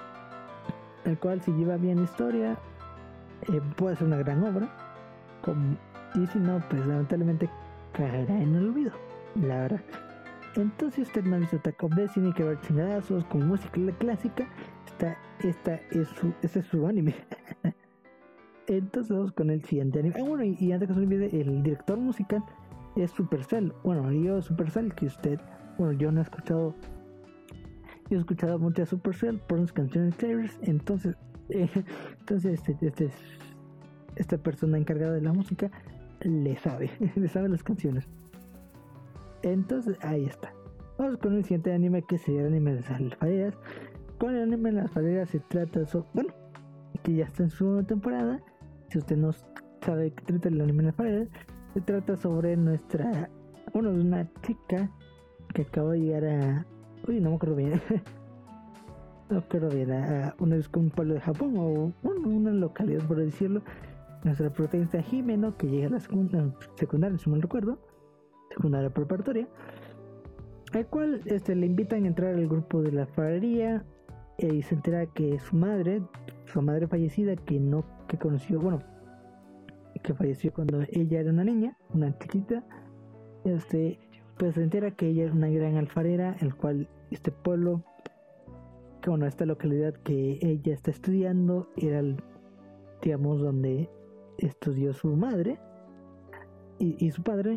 el cual si lleva bien la historia, eh, puede ser una gran obra, como, y si no, pues lamentablemente caerá en el olvido, la verdad. Entonces, si usted no ha visto Attack of Destiny, que ver chingadazos con música clásica, esta, esta es su, este es su anime. Entonces vamos con el siguiente anime. Ah, bueno, y, y antes que se olvide, el director musical es Supercell. Bueno, yo Supercell, que usted, bueno, yo no he escuchado, yo he escuchado mucho a Supercell por sus canciones clevers. Entonces, eh, entonces este, este, esta persona encargada de la música le sabe, le sabe las canciones. Entonces, ahí está. Vamos con el siguiente anime, que sería el anime de las alfareras. Con el anime de las alfareras se trata sobre, bueno, que ya está en su temporada. Si usted no sabe qué trata el anime de las alfareras, se trata sobre nuestra, bueno, de una chica que acaba de llegar a, uy, no me acuerdo bien, no me acuerdo bien, a, a un, un pueblo de Japón, o bueno, una localidad por decirlo. Nuestra protagonista Himeno, que llega a la segunda, secundaria, si mal recuerdo, secundaria preparatoria, al cual este, le invitan a entrar al grupo de la alfarería, y se entera que su madre, su madre fallecida, que no, que conoció, bueno, que falleció cuando ella era una niña, una chiquita, este, pues se entera que ella es una gran alfarera, el cual este pueblo, que bueno, esta localidad que ella está estudiando, era el, digamos, donde estudió su madre y, y su padre,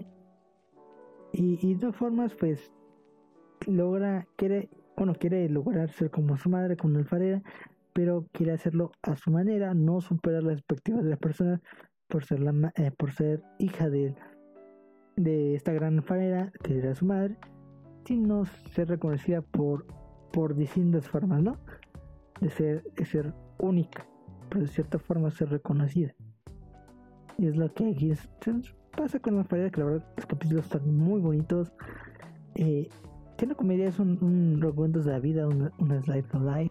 y, y de todas formas, pues, logra, quiere, bueno, quiere lograr ser como su madre, como una alfarera, pero quiere hacerlo a su manera, no superar las expectativas de las personas por ser la eh, por ser hija de, de esta gran alfarera que era su madre, sino ser reconocida por por distintas formas, ¿no? De ser, de ser única, pero de cierta forma ser reconocida. Y es lo que aquí es, pasa con la alfarera, que la verdad los capítulos están muy bonitos. Eh, tiene comedia, es un, un recuentos de la vida, una, una slice of life,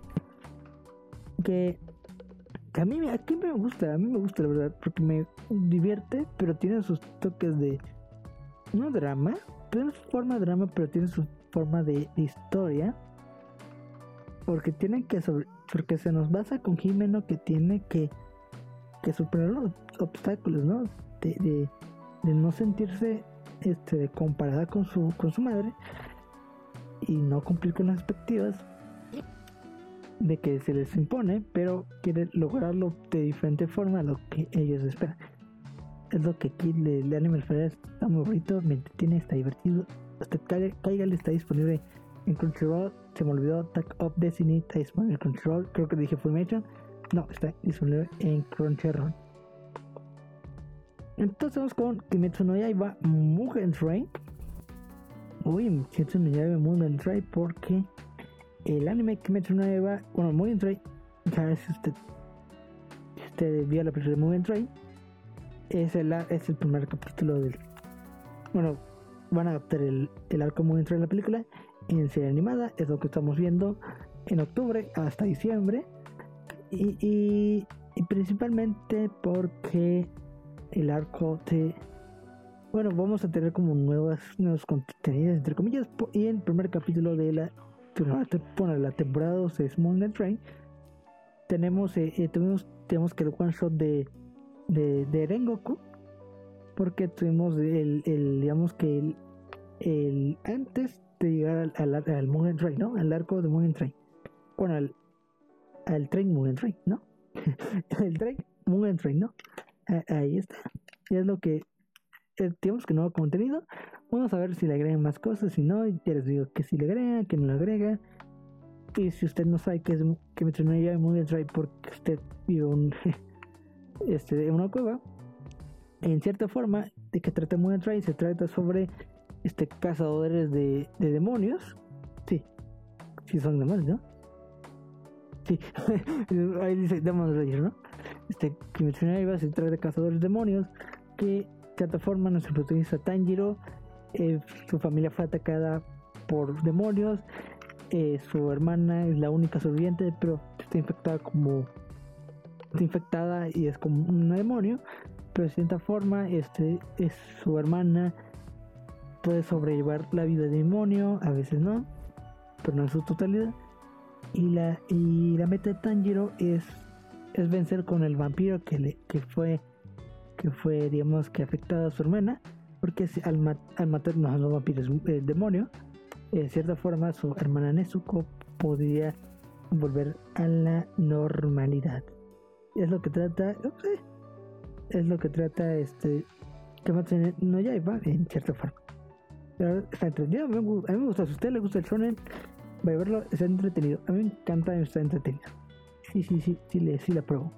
que a mí, a mí me gusta, a mí me gusta la verdad, porque me divierte, pero tiene sus toques de, no drama, tiene su forma de drama, pero tiene su forma de, de historia, porque tiene que sobre, porque se nos basa con Himeno, que tiene que, que superar los obstáculos, ¿no? De, de, de no sentirse este, comparada con su, con su madre, y no cumplir con las expectativas de que se les impone, pero quiere lograrlo de diferente forma a lo que ellos esperan. Es lo que aquí le, le Animal Fair está muy bonito, me entretiene, está divertido. Hasta Kaigal está disponible en Crunchyroll. Se me olvidó, Attack of Destiny está disponible en Crunchyroll. Creo que dije Funimation. No, está disponible en Crunchyroll. Entonces vamos con Kimetsu no Yaiba Mugen Train. Uy, Kimetsu no Yaiba Mugen Train, porque el anime Kimetsu no Yaiba, bueno, Mugen Train, ya si usted, si usted vio la película de Mugen Train, es el, es el primer capítulo del, bueno, van a adaptar el, el arco muy dentro de la película en serie animada. Es lo que estamos viendo en octubre hasta diciembre. Y, y, y principalmente porque el arco de... Bueno, vamos a tener como nuevas, nuevos contenidos, entre comillas. Y en el primer capítulo de la, bueno, la temporada dos de Mugen Train, tenemos, eh, eh, tuvimos, tenemos que el one shot de, de, de Rengoku. Porque tuvimos el, el digamos que el, el antes de llegar al, al, al Mugen Train, ¿no? Al arco de Mugen Train. Bueno, al, al tren Mugen Train, ¿no? El tren Mugen Train, ¿no? Ahí está. Y es lo que eh, tenemos que nuevo contenido. Vamos a ver si le agregan más cosas. Si no, ya les digo que si le agrega, que no le agrega. Y si usted no sabe qué es que me no lleva Mugen Train porque usted vive un, este, en una cueva, en cierta forma, de que trata Mugen Train, se trata sobre este cazadores de, de demonios. Sí, sí son demonios, ¿no? Sí, ahí dice Demon Slayer, ¿no? Este Kimetsu no Yaiba se trata de cazadores de demonios que de cierta forma nuestro protagonista Tanjiro, eh, su familia fue atacada por demonios, eh, su hermana es la única sobreviviente, pero está infectada como está infectada y es como un demonio. Pero de cierta forma, este es su hermana puede sobrellevar la vida de demonio, a veces no, pero no en su totalidad. Y la y la meta de Tanjiro es es vencer con el vampiro que le que fue que fue digamos que afectado a su hermana, porque al, mat, al matar no, los vampiros el demonio, eh, de cierta forma su hermana Nezuko podría volver a la normalidad. Es lo que trata, ups, es lo que trata este Kimetsu no Yaiba en cierta forma. Pero está entretenido, a mí, a mí me gusta. Si a usted le gusta el shonen, va a verlo, está entretenido. A mí me encanta, está entretenido. Sí, sí, sí, sí, le, sí la pruebo.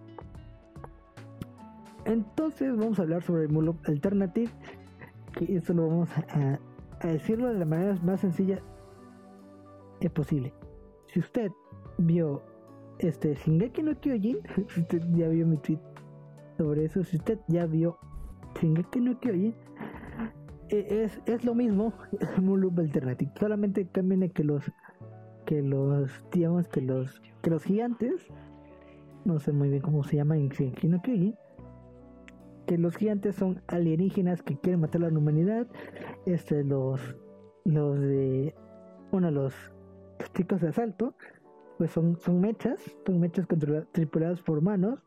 Entonces vamos a hablar sobre el Moon Loop Alternative, que esto lo vamos a, a, a decirlo de la manera más sencilla es posible. Si usted vio este Shingeki no Kyojin, si usted ya vio mi tweet sobre eso, si usted ya vio Shingeki no Kyojin, es, es lo mismo, Moon Loop Alternative, solamente cambian de que los que los digamos que los que los gigantes, no sé muy bien cómo se llaman en Shingeki no Kyojin, que los gigantes son alienígenas que quieren matar a la humanidad. Este los los de bueno los, los chicos de asalto pues son son mechas, son mechas tripuladas por humanos.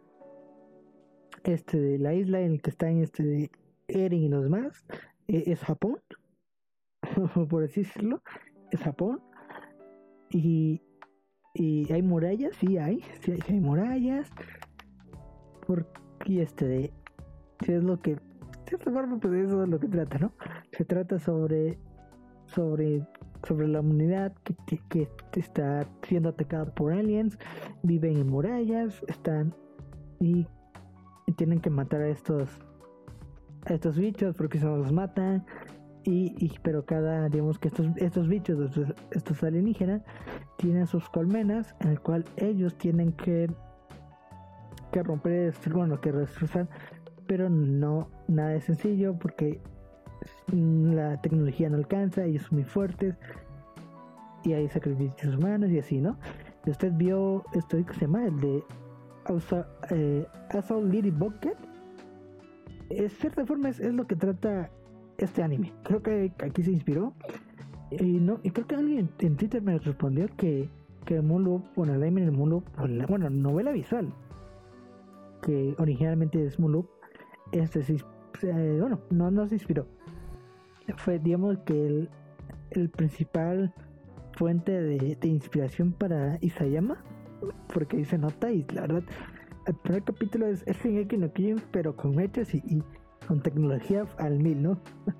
Este de la isla en el que están este de Eren y los demás eh, es Japón, por así decirlo, es Japón. Y, y hay murallas, sí hay, sí hay, sí hay murallas. Porque este de si es lo que de cierta forma pues eso es lo que trata, ¿no? Se trata sobre sobre sobre la humanidad que, que, que está siendo atacada por aliens, viven en murallas, están y, y tienen que matar a estos a estos bichos porque se los matan. Y, y pero cada digamos que estos estos bichos estos, estos alienígenas tienen sus colmenas en el cual ellos tienen que que romper, bueno, que destrozar, pero no nada de sencillo porque la tecnología no alcanza, ellos son muy fuertes y hay sacrificios humanos y así, ¿no? Si usted vio esto que se llama el de Assault eh, Lily Bucket, de cierta forma es, es lo que trata este anime. Creo que aquí se inspiró y no y creo que alguien en Twitter me respondió que que el Moon Loop, bueno, el anime en el Moon Loop, bueno, novela visual que originalmente es Moon Loop, este se, eh, bueno, no, no se inspiró, fue digamos que el, el principal fuente de, de inspiración para Isayama, porque ahí se nota. Y la verdad el primer capítulo es el Shingeki no Kyojin pero con hechos y, y con tecnología al mil, ¿no?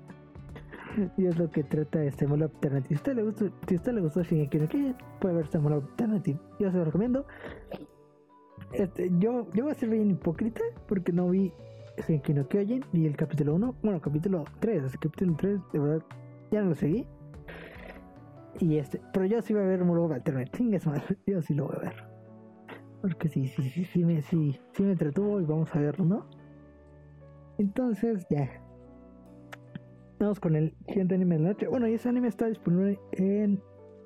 Y es lo que trata este Moon Loop Alternative. Si a usted le gusta, si a usted le gustó Shingeki no Kyojin, puede ver este Moon Loop Alternative, yo se lo recomiendo. Este, yo, yo voy a ser bien hipócrita porque no vi Shingeki no Kyojin, vi el capítulo uno, bueno, capítulo tres, el capítulo tres, de verdad, ya no lo seguí. Y este, pero yo sí voy a ver Moon Loop Alternative, es más, yo sí lo voy a ver. Porque sí, sí, sí, sí me, sí, sí me entretuvo y vamos a verlo, ¿no? Entonces, ya. Vamos con el siguiente anime de la noche. Bueno, y ese anime está disponible en...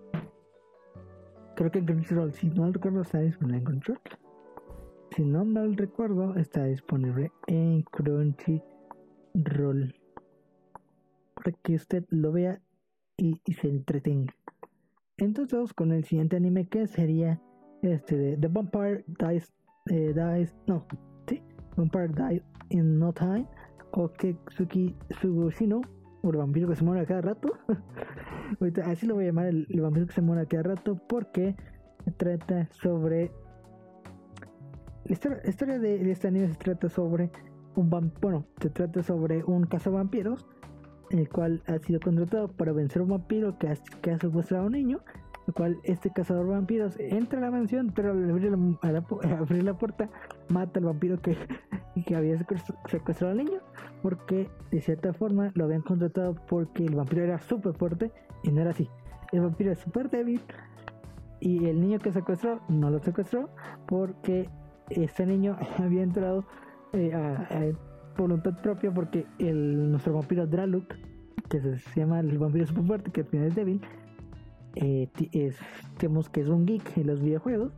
Creo que en Crunchyroll, si no recuerdo, está disponible en Crunchyroll. Si no mal recuerdo, está disponible en Crunchyroll. Para que usted lo vea y, y se entretenga. Entonces vamos con el siguiente anime, que sería este de The Vampire Dies, eh, Dies, no, sí, Vampire Dies in No Time, o Ketsuki Sugushino, o el vampiro que se muere a cada rato. Ahorita así lo voy a llamar, el, el vampiro que se muere a cada rato, porque trata sobre la historia, la historia de, de este anime. Se trata sobre un vampiro, bueno, se trata sobre un cazavampiros, el cual ha sido contratado para vencer a un vampiro que ha, que ha secuestrado a un niño, el cual este cazador de vampiros entra a la mansión, pero al abrir la, a la, a abrir la puerta mata al vampiro que, que había secuestrado al niño, porque de cierta forma lo habían contratado porque el vampiro era súper fuerte, y no era así. El vampiro es súper débil, y el niño que secuestró no lo secuestró porque este niño había entrado eh, a, a voluntad propia, porque el nuestro vampiro Draluk, que se llama el vampiro super fuerte, que al final es débil, eh, es, digamos que es un geek en los videojuegos,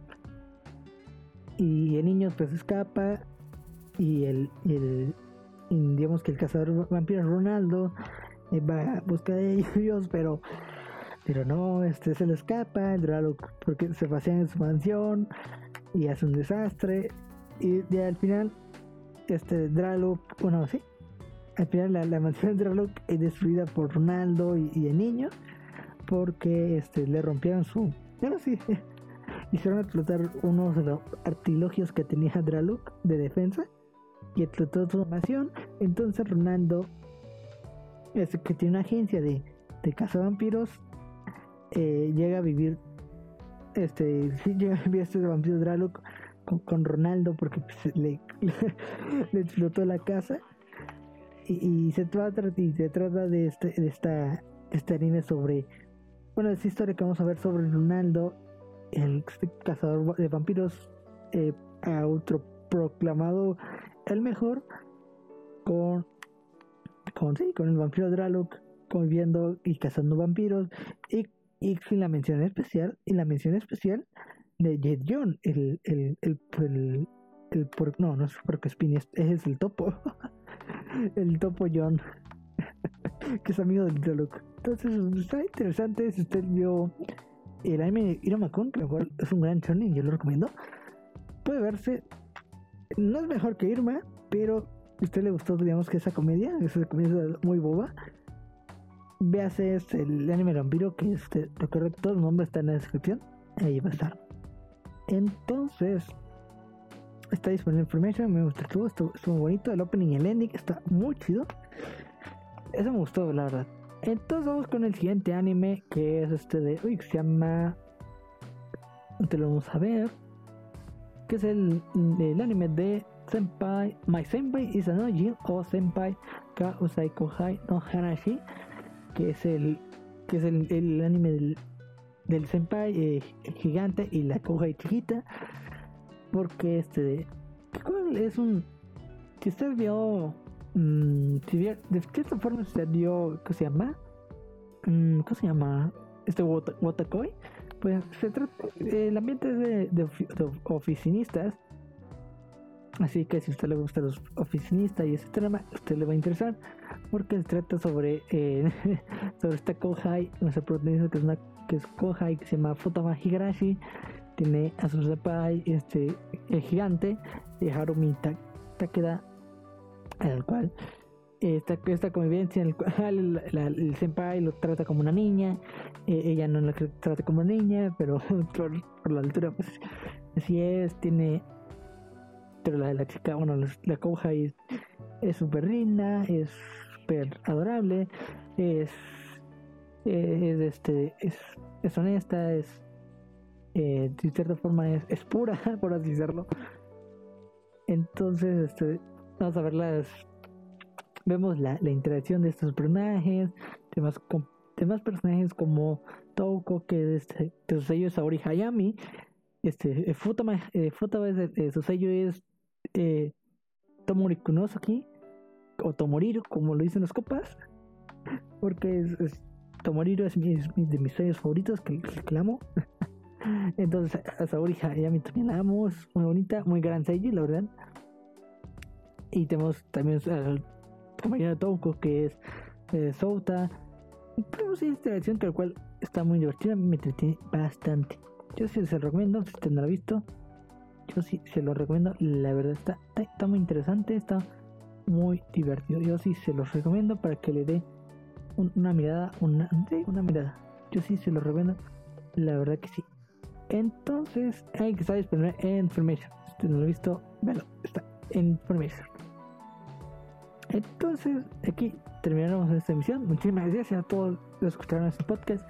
y el niño pues escapa, y el, el y digamos que el cazador vampiro Ronaldo eh, va a buscar de ellos, pero pero no, este se le escapa el Draluk porque se pasea en su mansión y hace un desastre, y ya al final este Draluk, bueno, sí, al final la, la mansión de Draluk es destruida por Ronaldo y, y el niño, porque este le rompieron su, bueno, sí, hicieron explotar unos de los artilugios que tenía Draluk de defensa, y explotó su mansión. Entonces Ronaldo, este, que tiene una agencia de, de cazavampiros, eh, llega a vivir, este, sí, llega a vivir este vampiro Draluk Con, con Ronaldo, porque pues, le, le, le explotó la casa, y, y se trata y se trata de este de esta este anime sobre, bueno, esta historia que vamos a ver sobre Ronaldo, el este cazador de vampiros, eh, autoproclamado el mejor, con con sí, con el vampiro Draluk, conviviendo y cazando vampiros, y, y sin la mención especial y la mención especial de Jet John, el, el, el, el, el por, no, no es porque Spin, es, es el topo, el topo John, que es amigo del Draluk. Entonces está interesante. Si usted vio el anime Iruma-kun, que igual es un gran shonen, yo lo recomiendo, puede verse. No es mejor que Irma, pero si a usted le gustó, digamos que esa comedia, esa comedia muy boba, véase este, el anime vampiro, que este, recuerda que todo el nombre está en la descripción, ahí va a estar. Entonces está disponible en Information, me gustó, estuvo, estuvo, estuvo bonito el opening y el ending, está muy chido, eso me gustó, la verdad. Entonces vamos con el siguiente anime, que es este de, uy, que se llama, te lo vamos a ver, que es el, el anime de Senpai, My Senpai is an Ojin, o Senpai Ka Usai Kohai no Hanashi, que es el que es el, el anime del, del Senpai eh, gigante y la Kohai chiquita, porque este es un, si usted vio, mmm, si vio, de cierta forma usted vio, ¿qué se llama? Mm, ¿Cómo se llama? Este Wotakoi, pues se trata, eh, el ambiente es de, de, de oficinistas, así que si a usted le gusta los oficinistas y ese trama, a usted le va a interesar, porque se trata sobre eh, sobre esta Kohai, nuestra protagonista, que es una que es Kohai, que se llama Futaba Higurashi. Tiene a su senpai, este, el gigante, eh, Harumi Takeda, en el cual esta, esta convivencia en el cual la, la, el senpai lo trata como una niña, eh, ella no lo trata como una niña, pero por, por la altura pues así es. Tiene, pero la, la chica, bueno, la, la Kohai es súper linda, es súper adorable, es, es este es, es honesta, es eh, de cierta forma es, es pura, por así decirlo. Entonces este vamos a ver las vemos la, la interacción de estos personajes, demás, con, demás personajes como Touko, que este, que su sello es Saori Hayami, este Futaba, eh, Futaba es, eh, su sello es eh, Tomori Kunosuki, o Tomoriru, como lo dicen los copas, porque es, es Tomoriro es mi, es mi- de mis sueños favoritos que, que la amo. Entonces a Saori Hayami también la amo, es muy bonita, muy gran seiyuu, la verdad. Y tenemos también al compañero de Touko, que es eh, Souta. Y pero sí, esta versión que la cual está muy divertida, me entretiene bastante. Yo sí se lo recomiendo, si usted no lo ha visto, yo sí se lo recomiendo, la verdad está, está muy interesante, está muy divertido. Yo sí se los recomiendo para que le dé un- una mirada, una, sí, una mirada. Yo sí se lo recomiendo, la verdad que sí. Entonces, hay que estar disponible en Filmation. Si usted no lo ha visto, véalo, está en Filmation. Entonces, aquí terminamos esta emisión. Muchísimas gracias a todos los que escucharon este podcast.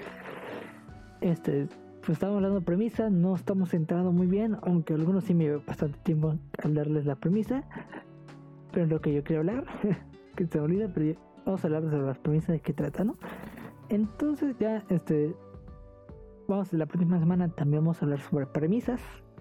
Este, pues estamos hablando de premisas, no estamos entrando muy bien, aunque algunos sí me lleva bastante tiempo hablarles la premisa, pero es lo que yo quiero hablar, que se me olvida, pero ya- vamos a hablar sobre las premisas de qué trata, ¿no? Entonces ya, este, vamos, la próxima semana también vamos a hablar sobre premisas.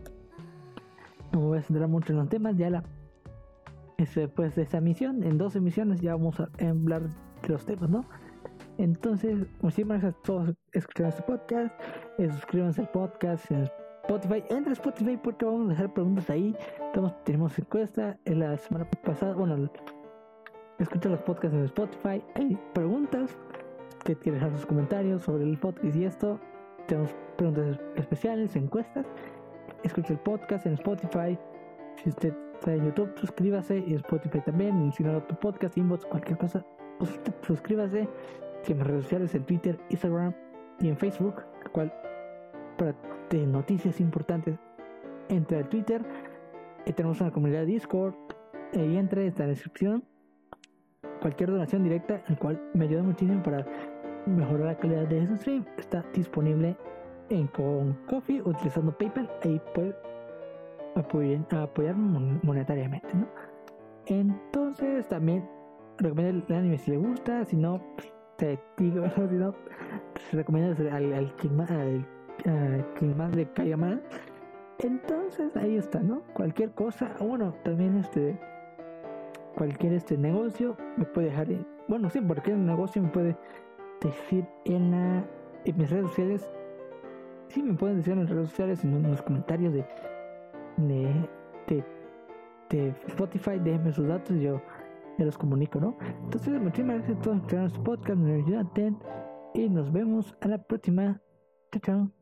No me voy a centrar mucho en los temas, ya la este, después de esta misión, en dos emisiones ya vamos a hablar de los temas, ¿no? Entonces, muchísimas gracias a todos que escucharon este podcast. Eh, suscríbanse al podcast en Spotify. Entra a Spotify porque vamos a dejar preguntas ahí. Estamos, tenemos encuesta. En la semana pasada, bueno, escucha los podcasts en Spotify. Hay preguntas que quieren dejar sus comentarios sobre el podcast y esto. Tenemos preguntas especiales, encuestas. Escucha el podcast en Spotify. Si usted está en YouTube, suscríbase. Y en Spotify también. Y si no, tu podcast, inbox, cualquier cosa, pues, suscríbase. En mis redes sociales, en Twitter, Instagram y en Facebook, el cual para de noticias importantes entra al Twitter. Y tenemos una comunidad de Discord eh, y entre esta descripción cualquier donación directa, el cual me ayuda muchísimo para mejorar la calidad de ese stream. Está disponible en con Coffee utilizando PayPal. Ahí puede apoyar, apoyarme monetariamente, ¿no? Entonces también recomiendo el anime si le gusta, si no, pues, te digo, si no, pues recomiendo al, al, que más, al, al que más le caiga mal. Entonces ahí está, ¿no? Cualquier cosa, bueno, también este cualquier este negocio me puede dejar en, bueno, sí, cualquier negocio me puede decir en la en mis redes sociales. Sí, me pueden decir en las redes sociales, en, en los comentarios de de, de de Spotify, déjenme sus datos y yo ya los comunico, ¿no? Entonces, muchísimas gracias a todos por escuchar este podcast, me ayudan y nos vemos a la próxima. Chao, chao.